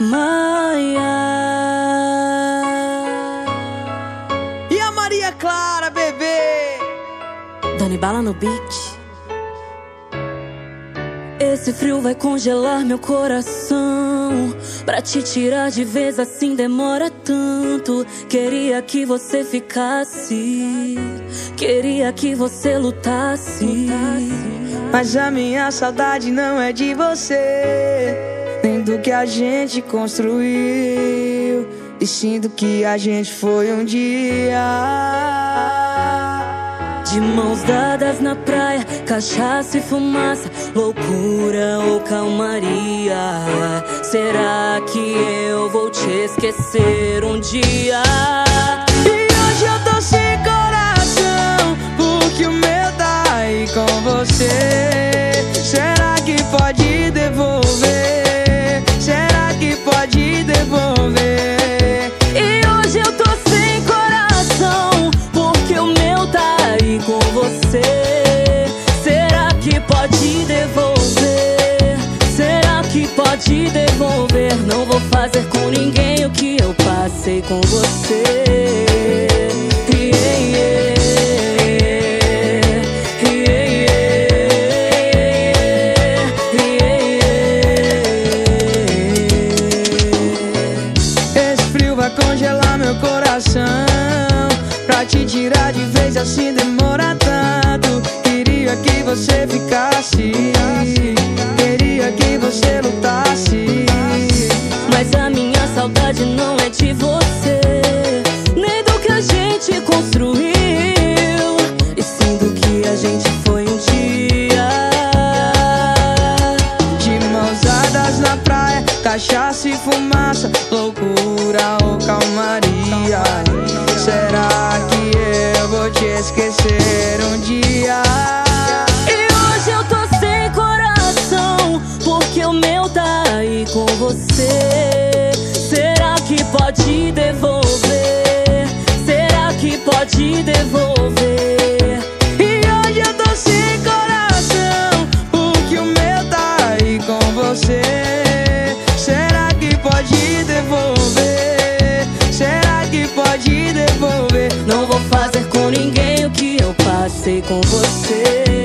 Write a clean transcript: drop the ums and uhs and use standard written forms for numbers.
Maia. E a Maria Clara, bebê? Dani Bala no beat. Esse frio vai congelar meu coração. Pra te tirar de vez assim demora tanto. Queria que você ficasse, queria que você lutasse. Mas a minha saudade não é de você, nem do que a gente construiu, e sim do que a gente foi um dia. De mãos dadas na praia, cachaça e fumaça, loucura ou calmaria. Será que eu vou te esquecer um dia? E hoje eu tô sem coração, porque o meu tá aí com você. Será que pode devolver? Será que pode devolver? E hoje eu tô sem coração, porque o meu tá aí com você. Será que pode devolver? Será que pode devolver? Não vou fazer com ninguém o que eu passei com você. Esse frio vai congelar meu coração. Pra te tirar de vez assim demora tanto. Queria que você ficasse, queria que você lutasse. Mas a minha saudade não é de você, nem do que a gente construiu, e sim do que a gente foi um dia. De mãos dadas na praia, cachaça e fumaça, loucura ou calmaria. Será que eu vou te esquecer um dia? E hoje eu tô sem coração, porque o meu tá aí com você. Será que pode devolver? Será que pode devolver? E hoje eu tô sem coração, porque o meu tá aí com você. Será que pode devolver? Será que pode devolver? Não vou fazer com ninguém o que eu passei com você.